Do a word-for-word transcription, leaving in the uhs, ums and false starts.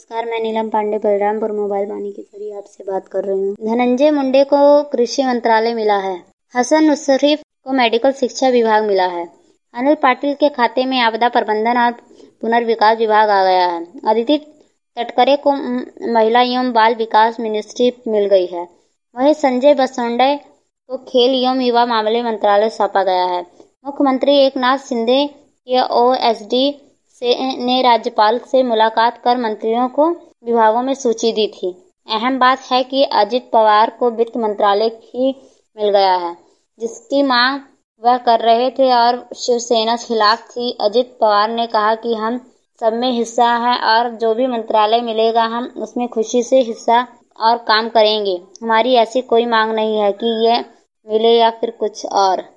नमस्कार, मैं नीलम पांडे बलरामपुर मोबाइल वाणी के जरिए आपसे बात कर रही हूँ। धनंजय मुंडे को कृषि मंत्रालय मिला है। हसन मुशर्रफ को मेडिकल शिक्षा विभाग मिला है। अनिल पाटिल के खाते में आपदा प्रबंधन और पुनर्विकास विभाग आ गया है। अदिति तटकरे को महिला एवं बाल विकास मिनिस्ट्री मिल गई है। वहीं संजय बसवंडे को खेल एवं युवा मामले मंत्रालय सौंपा गया है। मुख्यमंत्री एकनाथ शिंदे के ओएसडी से ने राज्यपाल से मुलाकात कर मंत्रियों को विभागों में सूची दी थी। अहम बात है कि अजित पवार को वित्त मंत्रालय ही मिल गया है, जिसकी मांग वह कर रहे थे और शिवसेना खिलाफ थी। अजित पवार ने कहा कि हम सब में हिस्सा है और जो भी मंत्रालय मिलेगा हम उसमें खुशी से हिस्सा और काम करेंगे। हमारी ऐसी कोई मांग नहीं है कि ये मिले या फिर कुछ और।